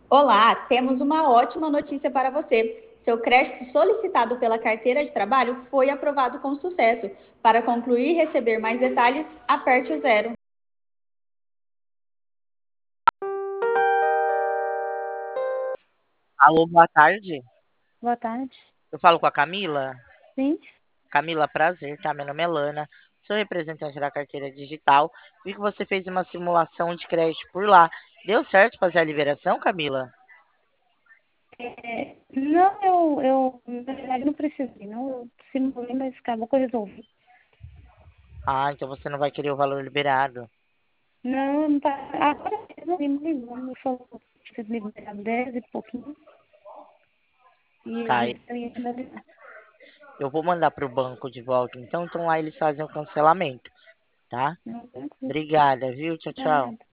Olá, temos uma ótima notícia para você. Seu crédito solicitado pela carteira de trabalho foi aprovado com sucesso. Para concluir e receber mais detalhes, aperte o zero. Alô, boa tarde. Boa tarde. Eu falo com a Camila. Sim, Camila, prazer, tá? Meu nome é Lana. Sou representante da carteira digital. Vi que você fez uma simulação de crédito por lá. Deu certo fazer a liberação, Camila? não, na verdade, não precisei, não. Eu simulei, mas acabou que eu resolvi. Ah, então você não vai querer o valor liberado. Não, não tá. Agora mesmo ele me ligou, me falou que tinha me liberado 10 e pouquinho, e Tá, ele ia finalizar. eu vou mandar pro banco de volta. Então lá eles fazem o cancelamento, tá? Não, tranquilo, Obrigada, viu? Tchau, tchau. nada.